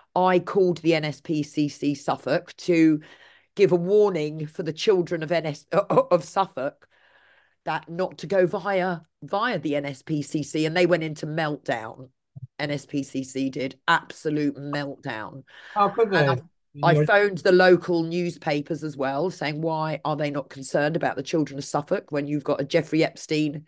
[SPEAKER 1] I called the N S P C C Suffolk to give a warning for the children of N S of Suffolk that not to go via via the N S P C C, and they went into meltdown. N S P C C did absolute meltdown,
[SPEAKER 2] How could
[SPEAKER 1] and
[SPEAKER 2] they?
[SPEAKER 1] I, I
[SPEAKER 2] You're,
[SPEAKER 1] phoned the local newspapers as well, saying why are they not concerned about the children of Suffolk when you've got a Jeffrey Epstein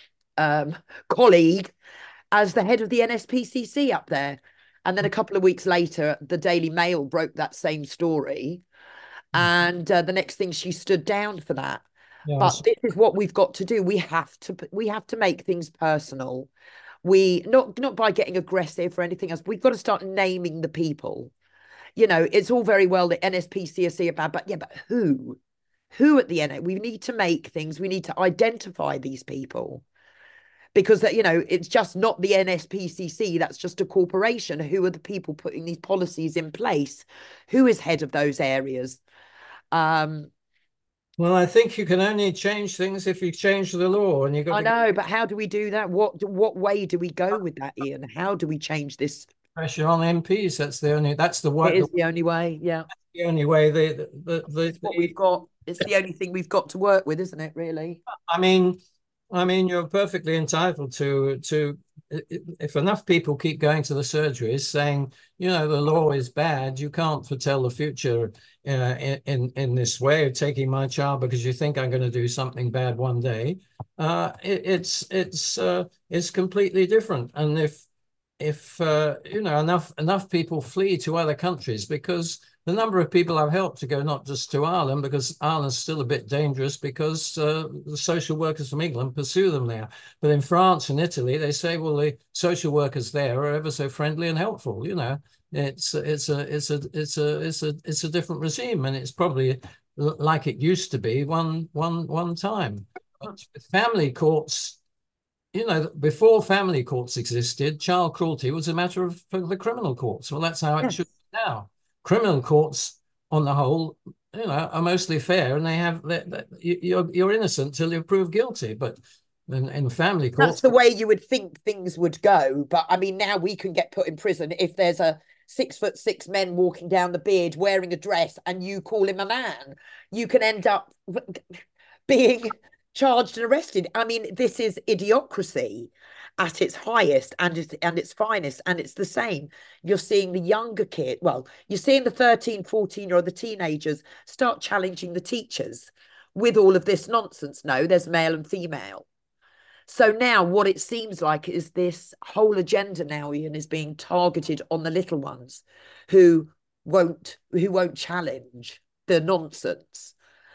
[SPEAKER 1] um, colleague as the head of the N S P C C up there. And then a couple of weeks later, the Daily Mail broke that same story. And uh, the next thing, she stood down for that.
[SPEAKER 2] Yes.
[SPEAKER 1] But this is what we've got to do. We have to we have to make things personal. We not not by getting aggressive or anything else. We've got to start naming the people. You know, it's all very well the N S P C are bad, but yeah, but who? Who at the end? We need to make things, we need to identify these people because that, you know, it's just not the N S P C C, that's just a corporation. Who are the people putting these policies in place? Who is head of those areas? Um,
[SPEAKER 2] Well, I think you can only change things if you change the law, and you've got
[SPEAKER 1] I
[SPEAKER 2] to get
[SPEAKER 1] know, but how do we do that? What what way do we go with that, Ian? How do we change this?
[SPEAKER 2] pressure on M Ps. That's the only. That's the
[SPEAKER 1] It
[SPEAKER 2] what. The,
[SPEAKER 1] is the only way. Yeah,
[SPEAKER 2] the only way. The the the,
[SPEAKER 1] it's what
[SPEAKER 2] the
[SPEAKER 1] we've got. It's the only thing we've got to work with, isn't it? Really?
[SPEAKER 2] I mean, I mean, you're perfectly entitled to to if enough people keep going to the surgeries saying, you know, the law is bad, you can't foretell the future uh, in, in in this way of taking my child because you think I'm going to do something bad one day. Uh, it, it's it's uh, it's completely different. And if if uh, you know enough enough people flee to other countries because the number of people I've helped to go not just to Ireland because Ireland's still a bit dangerous because uh, the social workers from England pursue them there. But in France and Italy, they say, well, the social workers there are ever so friendly and helpful. You know, it's it's a it's a it's a it's a it's a different regime, and it's probably like it used to be one one one time. But with family courts, you know, before family courts existed, child cruelty was a matter of for the criminal courts. Well, that's how it should
[SPEAKER 1] Yes.
[SPEAKER 2] be now. Criminal courts, on the whole, you know, are mostly fair, and they have that you're you're innocent till you're proved guilty. But in, in family
[SPEAKER 1] That's
[SPEAKER 2] courts,
[SPEAKER 1] the way you would think things would go. But I mean, now we can get put in prison if there's a six foot six men walking down the beard wearing a dress and you call him a man. You can end up being charged and arrested. I mean, this is idiocracy at its highest and its, and its finest. And it's the same. You're seeing the younger kid, well, you're seeing the thirteen, fourteen year old, the teenagers start challenging the teachers with all of this nonsense. No, there's male and female. So now what it seems like is this whole agenda now, Ian, is being targeted on the little ones who won't who won't challenge the nonsense.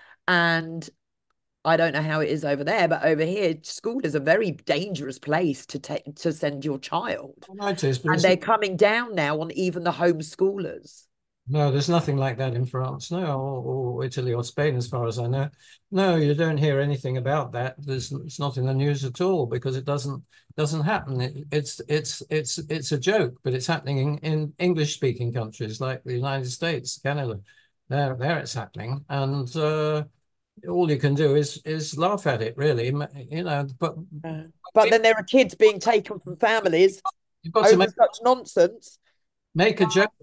[SPEAKER 1] And I don't know how it is over there, but over here, school is a very dangerous place to take to send your child.
[SPEAKER 2] I noticed, but
[SPEAKER 1] And
[SPEAKER 2] it's
[SPEAKER 1] they're coming down now on even the homeschoolers.
[SPEAKER 2] no, there's nothing like that in France, no, or, or Italy or Spain, as far as I know. No, you don't hear anything about that. There's, it's not in the news at all because it doesn't doesn't happen. It, it's it's it's it's a joke, but it's happening in, in English-speaking countries like the United States, Canada. There, there it's happening, and uh, all you can do is is laugh at it, really. You know, but
[SPEAKER 1] Uh, but then there are kids being taken from families
[SPEAKER 2] you've got to
[SPEAKER 1] over
[SPEAKER 2] make
[SPEAKER 1] such nonsense.
[SPEAKER 2] make a joke.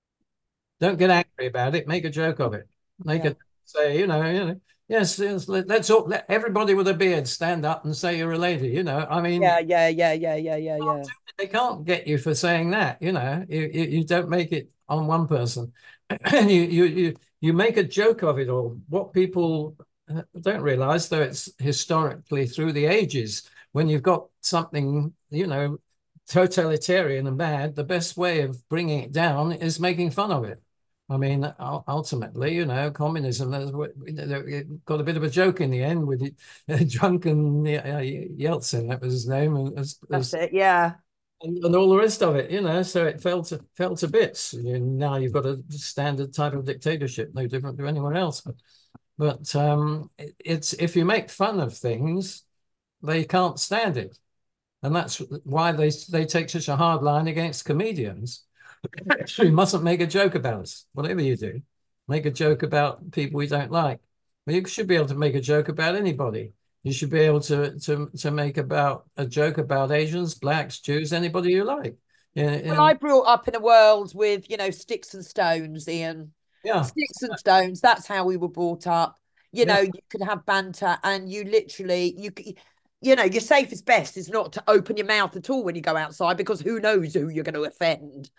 [SPEAKER 2] Don't get angry about it. Make a joke of it. Make
[SPEAKER 1] Yeah.
[SPEAKER 2] it say, you know, you know, yes, yes let, let's all let everybody with a beard stand up and say you're a lady. You know, I mean,
[SPEAKER 1] Yeah, yeah, yeah, yeah, yeah, yeah, yeah.
[SPEAKER 2] they can't get you for saying that. You know, you you, you don't make it on one person, and you you you you make a joke of it all. What people uh, don't realize, though, it's historically through the ages when you've got something, you know, totalitarian and bad, the best way of bringing it down is making fun of it. I mean, ultimately, you know, communism has got a bit of a joke in the end with it, drunken Yeltsin, that was his name, as,
[SPEAKER 1] That's
[SPEAKER 2] as,
[SPEAKER 1] it. Yeah.
[SPEAKER 2] and, and all the rest of it, you know. So it fell to fell to bits. And now you've got a standard type of dictatorship, no different to anyone else. But, but um, it, it's if you make fun of things, they can't stand it, and that's why they they take such a hard line against comedians. You mustn't make a joke about us, whatever you do. Make a joke about people we don't like. But you should be able to make a joke about anybody. You should be able to to to make about a joke about Asians, blacks, Jews, anybody you like. Yeah,
[SPEAKER 1] Well, I
[SPEAKER 2] and
[SPEAKER 1] brought up in a world with, you know, sticks and stones, Ian.
[SPEAKER 2] yeah,
[SPEAKER 1] Sticks and stones. That's how we were brought up. You
[SPEAKER 2] yeah.
[SPEAKER 1] know, you could have banter and you literally, you you know, your safest best is not to open your mouth at all when you go outside because who knows who you're going to offend.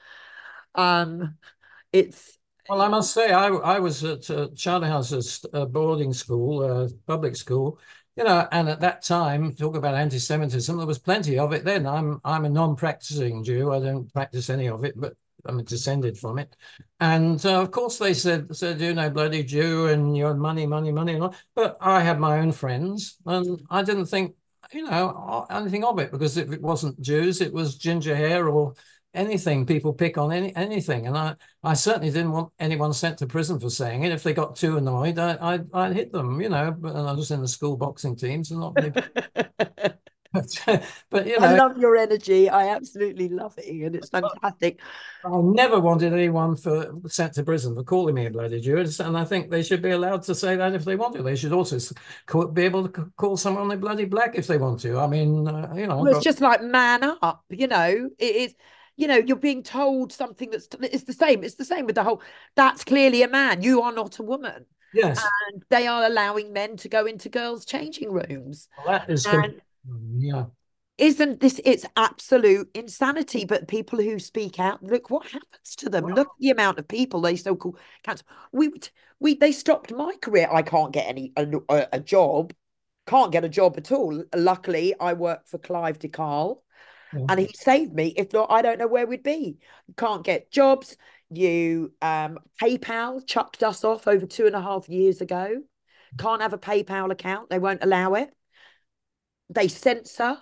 [SPEAKER 1] Um, it's
[SPEAKER 2] Well, I must say, I I was at uh, Charterhouse's uh, boarding school, uh, public school, you know, and at that time, talk about anti-Semitism, there was plenty of it then. I'm I'm a non-practicing Jew. I don't practice any of it, but I'm descended from it. And uh, of course they said, said, you know, bloody Jew and your money, money, money. And all. But I had my own friends and I didn't think, you know, anything of it, because if it wasn't Jews, it was ginger hair or anything. People pick on any anything. And I, I certainly didn't want anyone sent to prison for saying it. If they got too annoyed, I, I'd, I'd hit them, you know, but I was in the school boxing teams and not many. But, but you
[SPEAKER 1] I
[SPEAKER 2] know,
[SPEAKER 1] love your energy. I absolutely love it, Ian. It's fantastic.
[SPEAKER 2] I never wanted anyone for sent to prison for calling me a bloody Jew, and I think they should be allowed to say that if they want to. They should also call, be able to call someone a bloody black if they want to. I mean, uh, you know,
[SPEAKER 1] Well, it's
[SPEAKER 2] but
[SPEAKER 1] just like man up, you know. It is, you know, you're being told something that's it's the same. It's the same with the whole. That's clearly a man. You are not a woman,
[SPEAKER 2] yes,
[SPEAKER 1] and they are allowing men to go into girls' changing rooms.
[SPEAKER 2] well, that is,
[SPEAKER 1] And
[SPEAKER 2] yeah.
[SPEAKER 1] isn't this? It's absolute insanity. But people who speak out, look what happens to them. Look
[SPEAKER 2] Well,
[SPEAKER 1] at the amount of people they so-called cancel. We we they stopped my career. I can't get any a, a job. Can't get a job at all. Luckily, I work for Clive de Carle
[SPEAKER 2] yeah.
[SPEAKER 1] and he saved me. If not, I don't know where we'd be. You can't get jobs. You um PayPal chucked us off over two and a half years ago. Can't have a PayPal account. They won't allow it. They censor.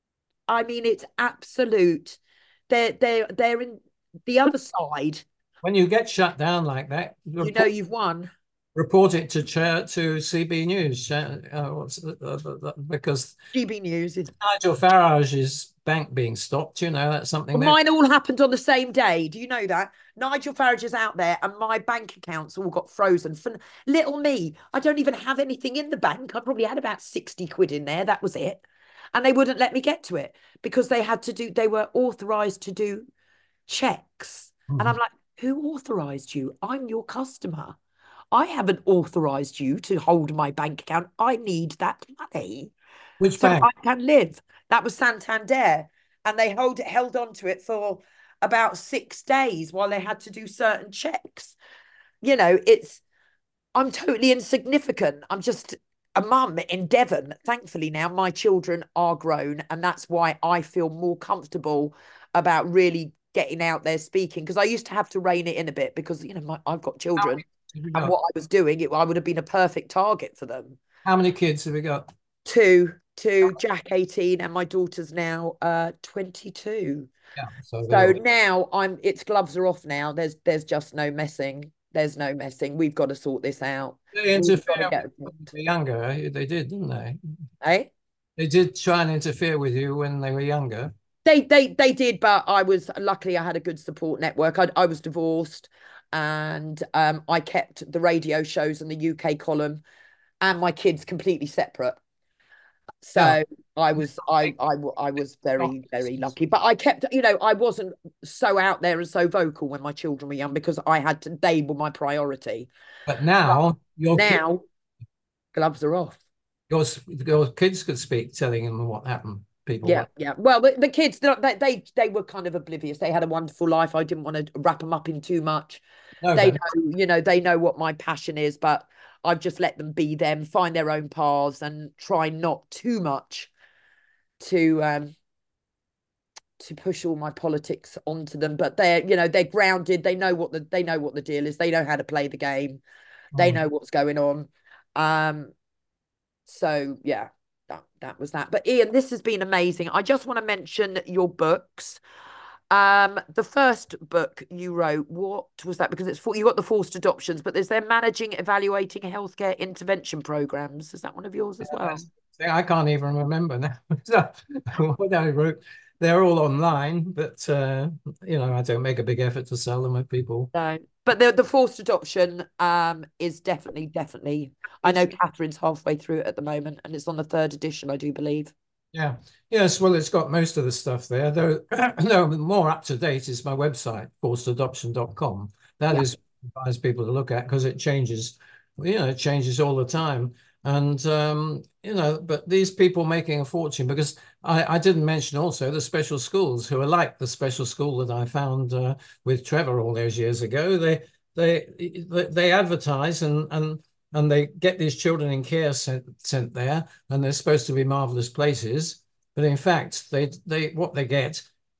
[SPEAKER 1] I mean, it's absolute. They're they're they're in the other side.
[SPEAKER 2] When you get shut down like that,
[SPEAKER 1] You know
[SPEAKER 2] report,
[SPEAKER 1] you've won.
[SPEAKER 2] report it to chair to C B News, uh, what's, uh, uh, because
[SPEAKER 1] G B News is.
[SPEAKER 2] Nigel Farage's bank being stopped. You know, that's something
[SPEAKER 1] Well,
[SPEAKER 2] they.
[SPEAKER 1] mine all happened on the same day. Do you know that? Nigel Farage is out there and my bank accounts all got frozen. For little me, I don't even have anything in the bank. I probably had about sixty quid in there. That was it. And they wouldn't let me get to it because they had to do, they were authorized to do checks. And
[SPEAKER 2] Mhm.
[SPEAKER 1] I'm like, who authorized you? I'm your customer. I haven't authorized you to hold my bank account. I need that money
[SPEAKER 2] Which
[SPEAKER 1] so
[SPEAKER 2] bank?
[SPEAKER 1] I can live. That was Santander. And they hold it, held on to it for about six days while they had to do certain checks. You know, it's, I'm totally insignificant. I'm just a mum in Devon. Thankfully, now my children are grown. And that's why I feel more comfortable about really getting out there speaking. Because I used to have to rein it in a bit because, you know, my, I've got
[SPEAKER 2] How
[SPEAKER 1] children
[SPEAKER 2] many have you
[SPEAKER 1] and
[SPEAKER 2] got?
[SPEAKER 1] what I was doing, it, I would have been a perfect target for them.
[SPEAKER 2] How many kids have you got?
[SPEAKER 1] Two, two, Jack eighteen, and my daughter's now uh twenty-two.
[SPEAKER 2] Yeah, so they're
[SPEAKER 1] So
[SPEAKER 2] all.
[SPEAKER 1] now I'm its gloves are off now. There's there's just no messing. There's no messing. We've got to sort this out.
[SPEAKER 2] They
[SPEAKER 1] We've got to
[SPEAKER 2] interfere
[SPEAKER 1] get
[SPEAKER 2] with
[SPEAKER 1] it
[SPEAKER 2] you when
[SPEAKER 1] sorted.
[SPEAKER 2] they were younger. eh? They did, didn't they?
[SPEAKER 1] Eh?
[SPEAKER 2] They did try and interfere with you when they were younger.
[SPEAKER 1] They they they did, but I was luckily I had a good support network. I I was divorced and um I kept the radio shows and the U K column and my kids completely separate.
[SPEAKER 2] Yeah.
[SPEAKER 1] So I was I I I was very very lucky, but I kept you know I wasn't so out there and so vocal when my children were young because I had to they were my priority.
[SPEAKER 2] But
[SPEAKER 1] But
[SPEAKER 2] now your kid,
[SPEAKER 1] now gloves are off.
[SPEAKER 2] your, your kids could speak, telling them what happened. People
[SPEAKER 1] Yeah,
[SPEAKER 2] what.
[SPEAKER 1] yeah. Well, the, the kids they, they they were kind of oblivious. They had a wonderful life. I didn't want to wrap them up in too much.
[SPEAKER 2] No,
[SPEAKER 1] They
[SPEAKER 2] but
[SPEAKER 1] know, you know, they know what my passion is, but I've just let them be them, find their own paths, and try not too much to um to push all my politics onto them, but they're you know they're grounded. They know what the they know what the deal is. They know how to play the game. They
[SPEAKER 2] mm,
[SPEAKER 1] know what's going on. Um, so yeah, that that was that. But Ian, this has been amazing. I just want to mention your books. Um, the first book you wrote, what was that? Because it's for you got the forced adoptions, but there's their managing, evaluating healthcare intervention programs. Is that one of yours as well?
[SPEAKER 2] that's, I can't even remember now. So, what I wrote, they're all online, but uh, you know, I don't make a big effort to sell them with people.
[SPEAKER 1] No, but the the forced adoption um is definitely definitely. I know Catherine's halfway through it at the moment, and it's on the third edition, I do believe.
[SPEAKER 2] Yeah. Yes. Well, it's got most of the stuff there. Though, no, more up to date is my website, forced adoption dot com. That
[SPEAKER 1] Yeah,
[SPEAKER 2] is advise people to look at because it changes, you know, it changes all the time. And, um, you know, but these people making a fortune because I, I didn't mention also the special schools who are like the special school that I found uh, with Trevor all those years ago. They, they, they, they advertise and, and, and they get these children in care sent, sent there and they're supposed to be marvelous places, but in fact, they they what they get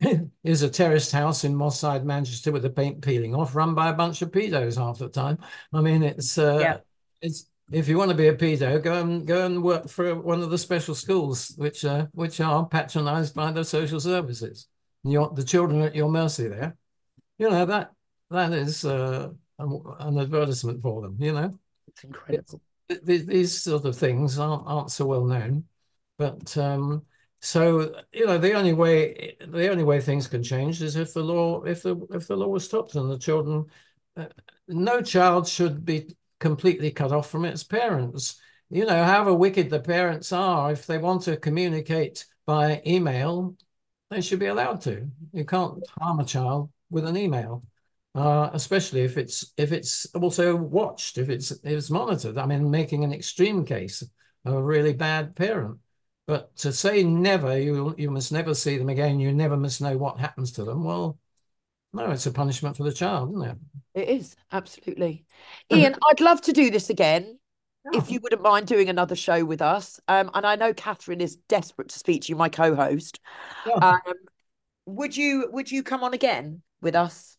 [SPEAKER 2] is a terraced house in Moss Side, Manchester, with the paint peeling off, run by a bunch of pedos half the time. I mean, it's
[SPEAKER 1] Yeah,
[SPEAKER 2] uh, it's if you want to be a pedo, go and go and work for one of the special schools, which uh, which are patronised by the social services. You're the children at your mercy there. You know that that is uh, an, an advertisement for them. You know,
[SPEAKER 1] it's
[SPEAKER 2] it's,
[SPEAKER 1] incredible.
[SPEAKER 2] th- these sort of things aren't aren't so well known, but um, so you know the only way the only way things can change is if the law if the if the law was stopped and the children, uh, no child should be completely cut off from its parents. You know, however wicked the parents are, if they want to communicate by email, they should be allowed to. You can't harm a child with an email, uh, especially if it's if it's also watched, if it's if it's monitored. I mean, making an extreme case of a really bad parent. But to say never, you you must never see them again. You never must know what happens to them. Well, no, it's a punishment for the child, isn't it?
[SPEAKER 1] It is, absolutely. Ian, I'd love to do this again
[SPEAKER 2] Yeah,
[SPEAKER 1] if you wouldn't mind doing another show with us. Um, and I know Catherine is desperate to speak to you, my co-host.
[SPEAKER 2] yeah.
[SPEAKER 1] Um, would you would you come on again with us?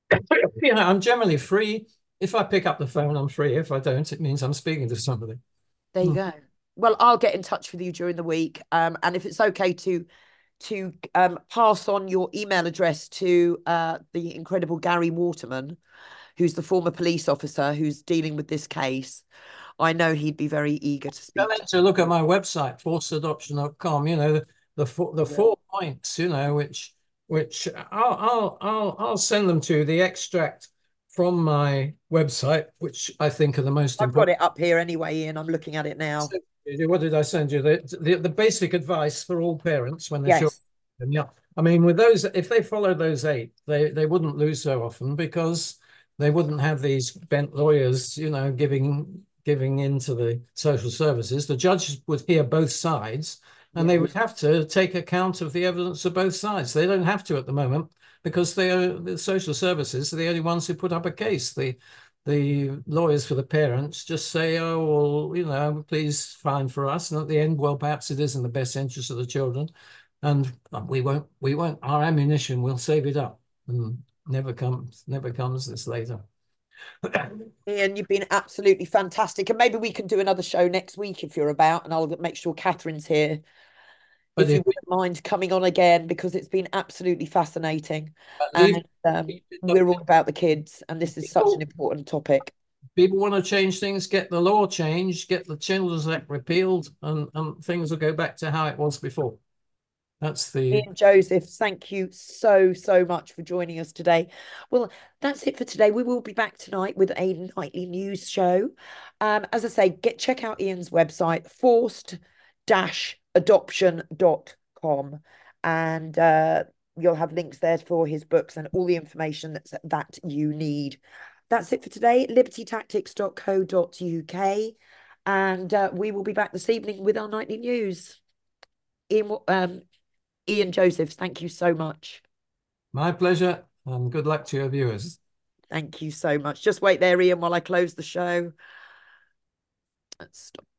[SPEAKER 2] You know, I'm generally free. If I pick up the phone, I'm free. If I don't, it means I'm speaking to somebody.
[SPEAKER 1] There you
[SPEAKER 2] Hmm.
[SPEAKER 1] go. Well, I'll get in touch with you during the week. Um, and if it's okay to to um, pass on your email address to uh, the incredible Gary Waterman, who's the former police officer who's dealing with this case, I know he'd be very eager to
[SPEAKER 2] Tell
[SPEAKER 1] speak
[SPEAKER 2] them
[SPEAKER 1] to
[SPEAKER 2] to look at my website, forced adoption dot com. You know, the the four, the
[SPEAKER 1] you.
[SPEAKER 2] four points. You know, which which I'll I'll I'll I'll send them to the extract from my website, which I think are the most
[SPEAKER 1] I've got
[SPEAKER 2] important.
[SPEAKER 1] it up here anyway, Ian. I'm looking at it now.
[SPEAKER 2] What did I send you? The, the the basic advice for all parents when they're children.
[SPEAKER 1] Yes,
[SPEAKER 2] Yeah, I mean, with those, if they followed those eight, they they wouldn't lose so often because they wouldn't have these bent lawyers, you know, giving giving into the social services. The judge would hear both sides, and
[SPEAKER 1] yeah.
[SPEAKER 2] they would have to take account of the evidence of both sides. They don't have to at the moment because they are the social services are the only ones who put up a case. The the lawyers for the parents just say, oh, well, you know, please fine for us. And at the end, well, perhaps it is in the best interest of the children. And we won't, we won't, our ammunition will save it up. And never comes, never comes this later.
[SPEAKER 1] Ian, you've been absolutely fantastic. And maybe we can do another show next week if you're about, and I'll make sure Catherine's here
[SPEAKER 2] But
[SPEAKER 1] if you
[SPEAKER 2] if
[SPEAKER 1] wouldn't mind coming on again because it's been absolutely fascinating.
[SPEAKER 2] leave,
[SPEAKER 1] And um, we're all about the kids, and this is such an
[SPEAKER 2] people,
[SPEAKER 1] important topic.
[SPEAKER 2] people want to change things, get the law changed, get the Children's Act repealed, and, and things will go back to how it was before. That's the
[SPEAKER 1] Ian Joseph, thank you so, so much for joining us today. Well, that's it for today. We will be back tonight with a nightly news show. Um, as I say, get check out Ian's website, forced adoption dot com, and uh, you'll have links there for his books and all the information that's, that you need. That's it for today. liberty tactics dot co dot U K, and uh, we will be back this evening with our nightly news. Ian, um, Ian Josephs, thank you so much.
[SPEAKER 2] my pleasure, and good luck to your viewers.
[SPEAKER 1] Thank you so much. Just wait there, Ian, while I close the show. Let's stop.